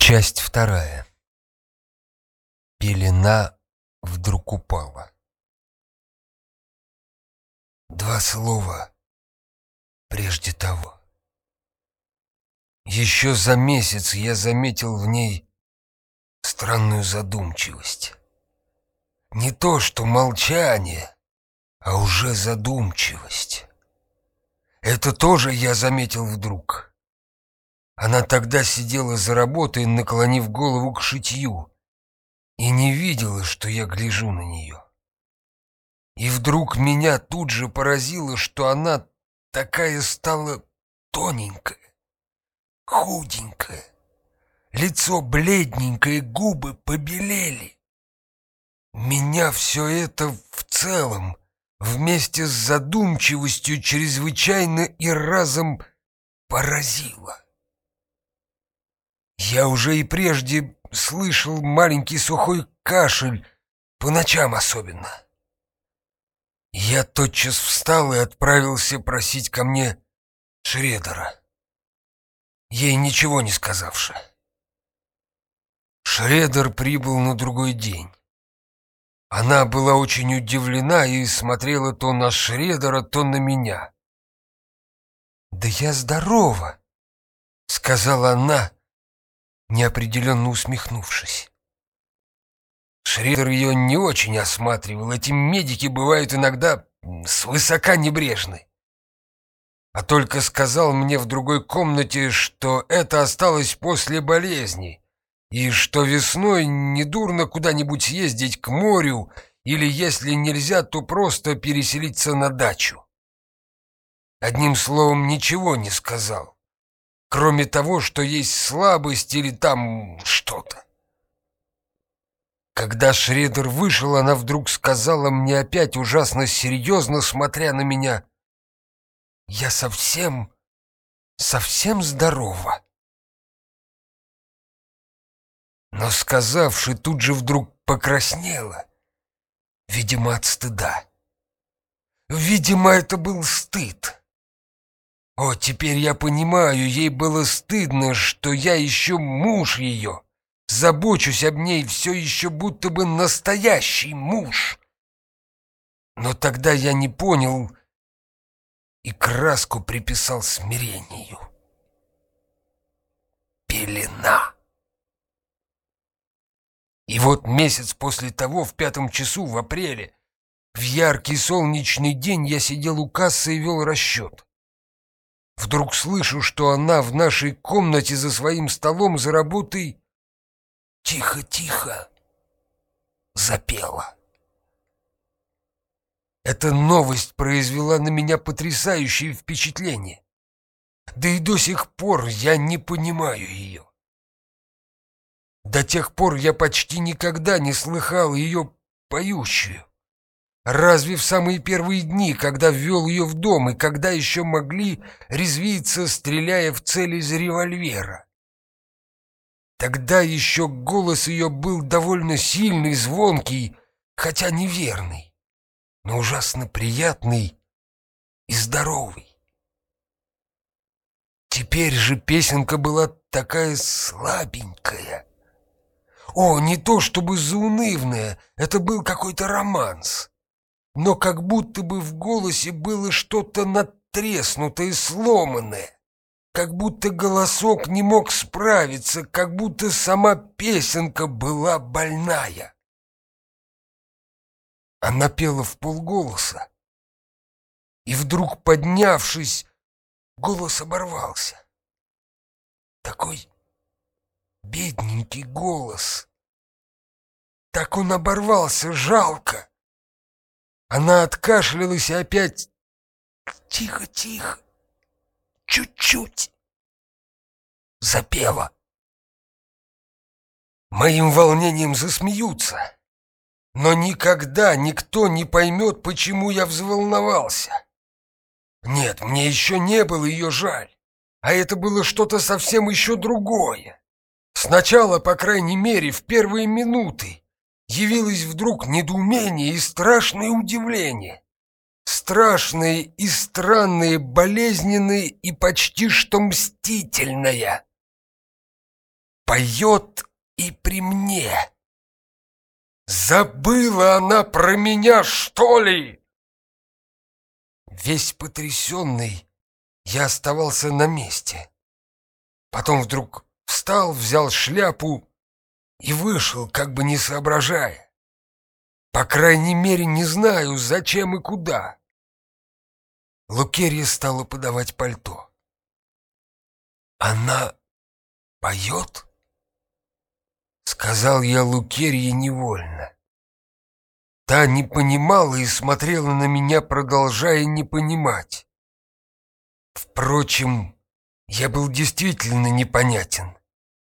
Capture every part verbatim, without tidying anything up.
Часть вторая. Пелена вдруг упала. Два слова прежде того. Еще за месяц я заметил в ней странную задумчивость. Не то что молчание, а уже задумчивость. Это тоже я заметил вдруг. Она тогда сидела за работой, наклонив голову к шитью, и не видела, что я гляжу на нее. И вдруг меня тут же поразило, что она такая стала тоненькая, худенькая, лицо бледненькое, губы побелели. Меня все это в целом, вместе с задумчивостью, чрезвычайно и разом поразило. Я уже и прежде слышал маленький сухой кашель, по ночам особенно. Я тотчас встал и отправился просить ко мне Шредера, ей ничего не сказавши. Шредер прибыл на другой день. Она была очень удивлена и смотрела то на Шредера, то на меня. «Да я здорова», — сказала она, неопределенно усмехнувшись. Шредер ее не очень осматривал. Эти медики бывают иногда свысока небрежны. А только сказал мне в другой комнате, что это осталось после болезни, и что весной недурно куда-нибудь съездить к морю, или, если нельзя, то просто переселиться на дачу. Одним словом, ничего не сказал, кроме того, что есть слабость или там что-то. Когда Шредер вышел, она вдруг сказала мне опять ужасно серьезно, смотря на меня: «Я совсем, совсем здорова». Но, сказавши, тут же вдруг покраснела, видимо, от стыда. Видимо, это был стыд. О, теперь я понимаю, ей было стыдно, что я еще муж ее, забочусь об ней, все еще будто бы настоящий муж. Но тогда я не понял и краску приписал смирению. Пелена. И вот месяц после того, в пятом часу, в апреле, в яркий солнечный день, я сидел у кассы и вел расчет. Вдруг слышу, что она в нашей комнате за своим столом за работой тихо-тихо запела. Эта новость произвела на меня потрясающее впечатление. Да и до сих пор я не понимаю ее. До тех пор я почти никогда не слыхал ее поющую. Разве в самые первые дни, когда ввел ее в дом, и когда еще могли резвиться, стреляя в цель из револьвера. Тогда еще голос ее был довольно сильный, звонкий, хотя неверный, но ужасно приятный и здоровый. Теперь же песенка была такая слабенькая. О, не то чтобы заунывная, это был какой-то романс. Но как будто бы в голосе было что-то надтреснутое, сломанное, как будто голосок не мог справиться, как будто сама песенка была больная. Она пела вполголоса, и вдруг, поднявшись, голос оборвался. Такой бедненький голос. Так он оборвался, жалко. Она откашлялась и опять тихо-тихо, чуть-чуть запела. Моим волнением засмеются, но никогда никто не поймет, почему я взволновался. Нет, мне еще не было ее жаль, а это было что-то совсем еще другое. Сначала, по крайней мере, в первые минуты, явилось вдруг недоумение и страшное удивление. Страшное и странное, болезненное и почти что мстительное. поет и при мне. Забыла она про меня, что ли? Весь потрясенный, я оставался на месте. Потом вдруг встал, взял шляпу и вышел, как бы не соображая. По крайней мере, не знаю, зачем и куда. Лукерья стала подавать пальто. «Она поет?» — сказал я Лукерье невольно. Та не понимала и смотрела на меня, продолжая не понимать. Впрочем, я был действительно непонятен.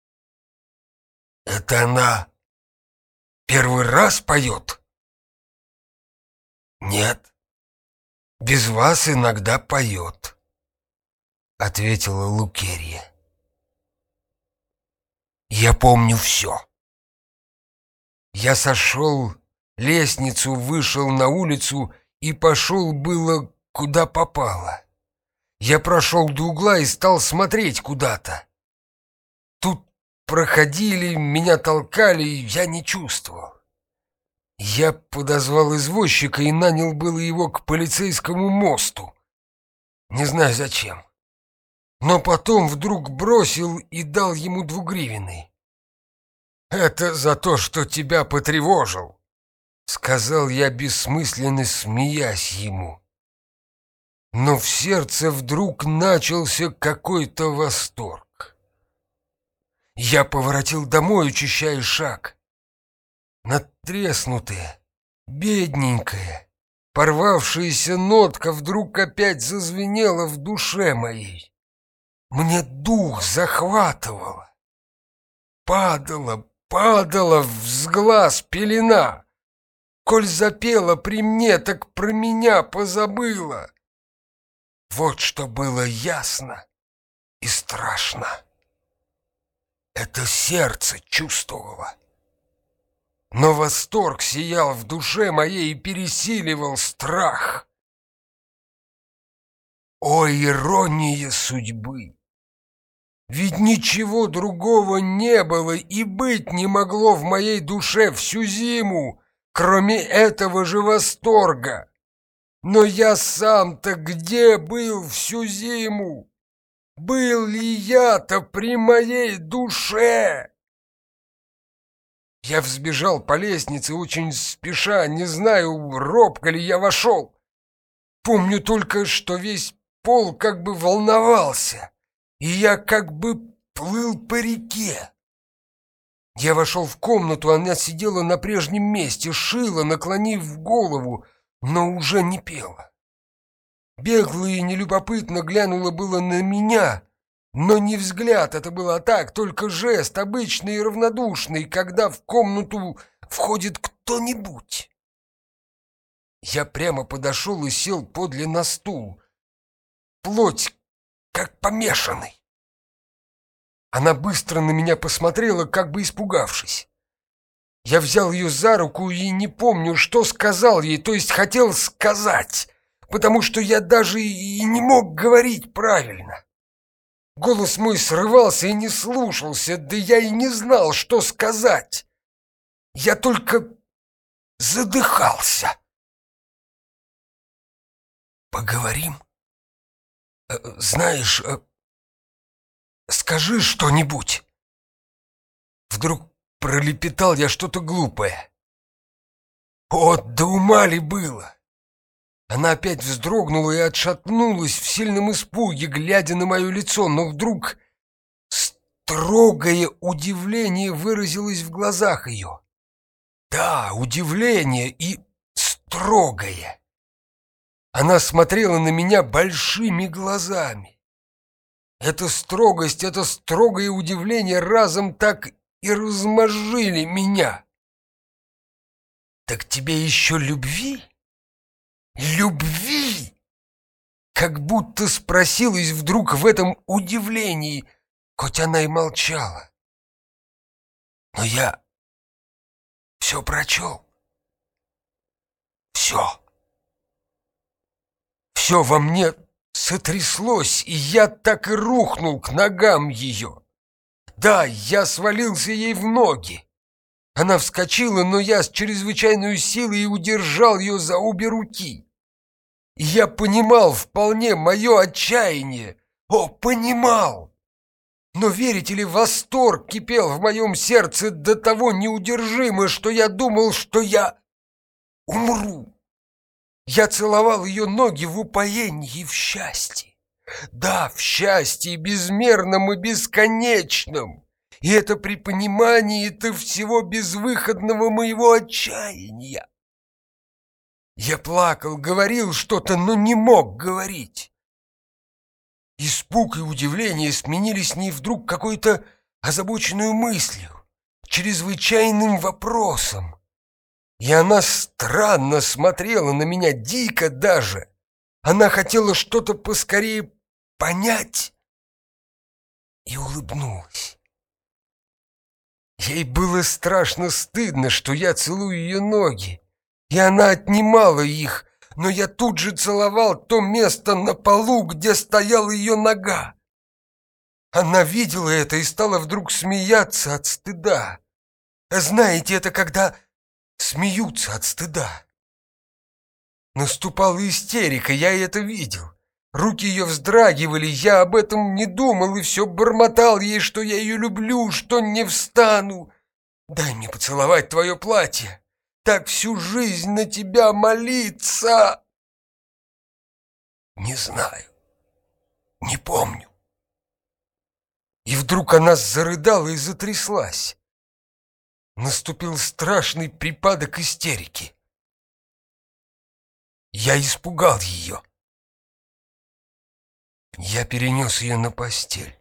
«Это она первый раз поет?» «Нет, без вас иногда поет», — ответила Лукерья. Я помню все. Я сошел лестницу, вышел на улицу и пошел было куда попало. Я прошел до угла и стал смотреть куда-то. Тут проходили, меня толкали, я не чувствовал. Я подозвал извозчика и нанял было его к полицейскому мосту. Не знаю зачем. Но потом вдруг бросил и дал ему двугривенный. «Это за то, что тебя потревожил», — сказал я, бессмысленно смеясь ему. Но в сердце вдруг начался какой-то восторг. Я поворотил домой, учащая шаг. Надтреснутая, бедненькая, порвавшаяся нотка вдруг опять зазвенела в душе моей. Мне дух захватывало. Падала, падала с глаз пелена. Коль запела при мне, так про меня позабыла. Вот что было ясно и страшно. Это сердце чувствовало. Но восторг сиял в душе моей и пересиливал страх. О, ирония судьбы! Ведь ничего другого не было и быть не могло в моей душе всю зиму, кроме этого же восторга. Но я сам-то где был всю зиму? Был ли я-то при моей душе? Я взбежал по лестнице очень спеша, не знаю, робко ли я вошел. Помню только, что весь пол как бы волновался, и я как бы плыл по реке. Я вошел в комнату, она сидела на прежнем месте, шила, наклонив голову, но уже не пела. Бегло и нелюбопытно глянула было на меня, но не взгляд, это было так, только жест, обычный и равнодушный, когда в комнату входит кто-нибудь. Я прямо подошел и сел подле на стул, плоть как помешанный. Она быстро на меня посмотрела, как бы испугавшись. Я взял ее за руку и не помню, что сказал ей, то есть хотел сказать, потому что я даже и не мог говорить правильно. Голос мой срывался и не слушался, да я и не знал, что сказать. Я только задыхался. «Поговорим? Знаешь, скажи что-нибудь». Вдруг пролепетал я что-то глупое. О, да ума ли было! Она опять вздрогнула и отшатнулась в сильном испуге, глядя на мое лицо, но вдруг строгое удивление выразилось в глазах ее. Да, удивление и строгое. Она смотрела на меня большими глазами. Эта строгость, это строгое удивление разом так и размозжили меня. «Так тебе еще любви? Любви?» Как будто спросилась вдруг в этом удивлении, хоть она и молчала. Но я все прочел. Все. Все во мне сотряслось, и я так и рухнул к ногам ее. Да, я свалился ей в ноги. Она вскочила, но я с чрезвычайной силой удержал ее за обе руки. И я понимал вполне мое отчаяние. О, понимал! Но, верите ли, восторг кипел в моем сердце до того неудержимо, что я думал, что я умру. Я целовал ее ноги в упоении и в счастье. Да, в счастье безмерном и бесконечном. И это при понимании-то всего безвыходного моего отчаяния. Я плакал, говорил что-то, но не мог говорить. Испуг и удивление сменились в ней вдруг какой-то озабоченной мыслью, чрезвычайным вопросом. И она странно смотрела на меня, дико даже. Она хотела что-то поскорее понять и улыбнулась. Ей было страшно стыдно, что я целую ее ноги, и она отнимала их, но я тут же целовал то место на полу, где стояла ее нога. Она видела это и стала вдруг смеяться от стыда. Знаете, это когда смеются от стыда. Наступала истерика, я это видел. Руки ее вздрагивали, я об этом не думал и все бормотал ей, что я ее люблю, что не встану. Дай мне поцеловать твое платье. Так всю жизнь на тебя молиться. Не знаю, не помню. И вдруг она зарыдала и затряслась. Наступил страшный припадок истерики. Я испугал ее. Я перенес ее на постель.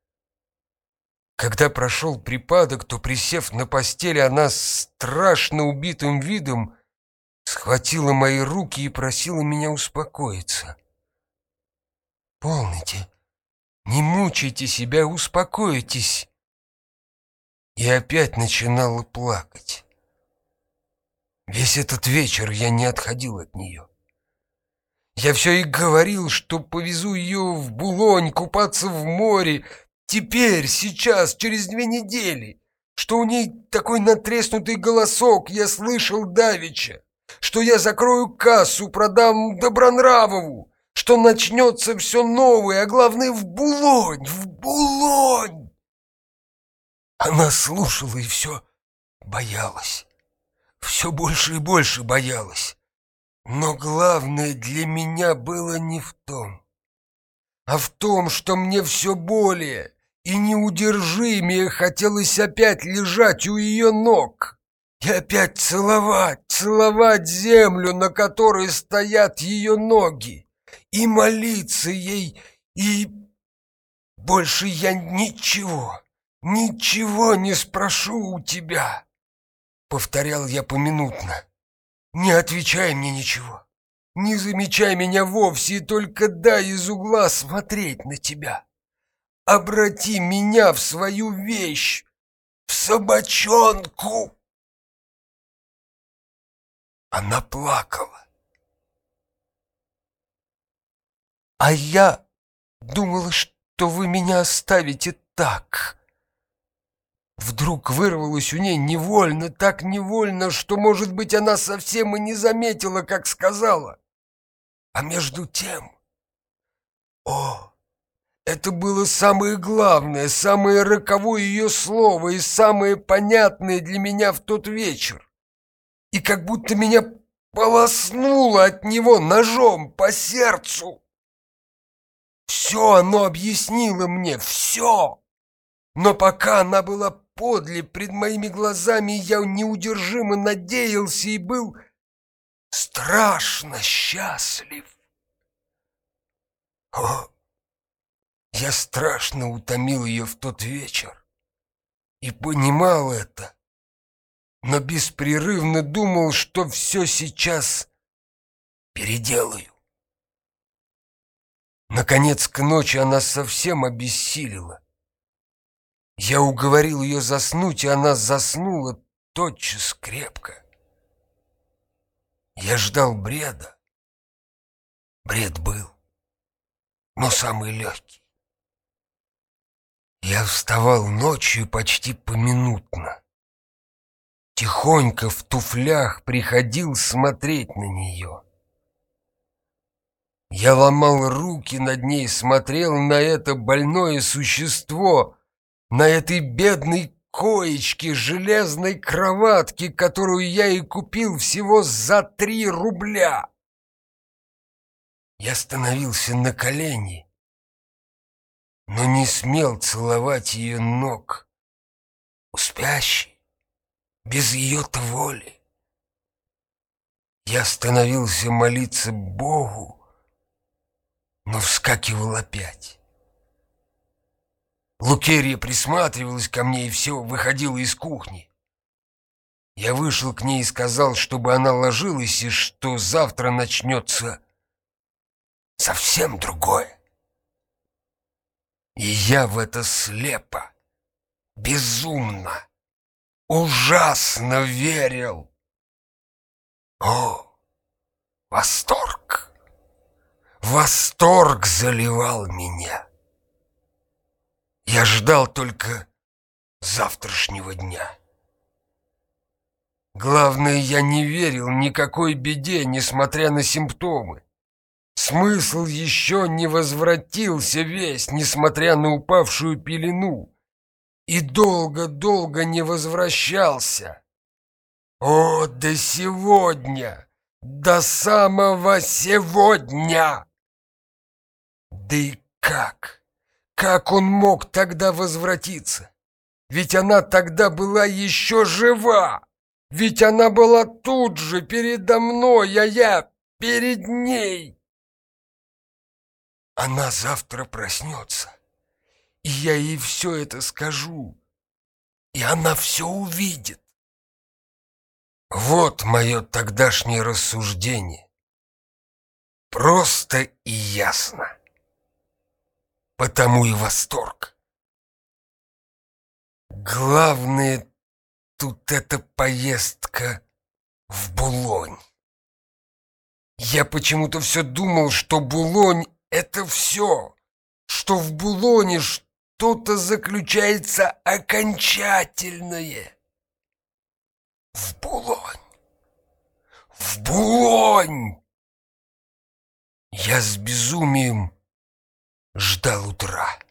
Когда прошел припадок, то, присев на постели, она с страшно убитым видом схватила мои руки и просила меня успокоиться. «Полноте, не мучайте себя, успокойтесь». И опять начинала плакать. Весь этот вечер я не отходил от нее. Я все и говорил, что повезу ее в Булонь купаться в море. Теперь, сейчас, через две недели, что у ней такой натреснутый голосок, я слышал давеча, что я закрою кассу, продам Добронравову, что начнется все новое, а главное в Булонь, в Булонь. Она слушала и все боялась, все больше и больше боялась. Но главное для меня было не в том, а в том, что мне все более и неудержимее хотелось опять лежать у ее ног и опять целовать, целовать землю, на которой стоят ее ноги, и молиться ей, и больше я ничего, ничего не спрошу у тебя, повторял я поминутно. Не отвечай мне ничего, не замечай меня вовсе, и только дай из угла смотреть на тебя. Обрати меня в свою вещь, в собачонку. Она плакала. А я думала, что вы меня оставите так. Вдруг вырвалось у ней невольно, так невольно, что, может быть, она совсем и не заметила, как сказала. А между тем... О, это было самое главное, самое роковое ее слово и самое понятное для меня в тот вечер. И как будто меня полоснуло от него ножом по сердцу. Все оно объяснило мне, все. Но пока она была подле, пред моими глазами, я неудержимо надеялся и был страшно счастлив. О, я страшно утомил ее в тот вечер и понимал это, но беспрерывно думал, что все сейчас переделаю. Наконец, к ночи она совсем обессилила. Я уговорил ее заснуть, и она заснула тотчас крепко. Я ждал бреда. Бред был, но самый легкий. Я вставал ночью почти поминутно. Тихонько в туфлях приходил смотреть на нее. Я ломал руки над ней, смотрел на это больное существо, на этой бедной коечке, железной кроватке, которую я и купил всего за три рубля. Я становился на колени, но не смел целовать ее ног, у спящей, без ее-то воли. Я становился молиться Богу, но вскакивал опять. Лукерья присматривалась ко мне и все выходила из кухни. Я вышел к ней и сказал, чтобы она ложилась, и что завтра начнется совсем другое. И я в это слепо, безумно, ужасно верил. О, восторг! Восторг заливал меня. Я ждал только завтрашнего дня. Главное, я не верил никакой беде, несмотря на симптомы. Смысл еще не возвратился весь, несмотря на упавшую пелену, и долго-долго не возвращался. О, до сегодня, до самого сегодня! Да и как, как он мог тогда возвратиться? Ведь она тогда была еще жива, ведь она была тут же передо мной, а я перед ней. Она завтра проснется, и я ей все это скажу, и она все увидит. Вот мое тогдашнее рассуждение. Просто и ясно. Потому и восторг. Главное тут эта поездка в Булонь. Я почему-то все думал, что Булонь — это все, что в Булоне что-то заключается окончательное. В Булонь! В Булонь! Я с безумием ждал утра.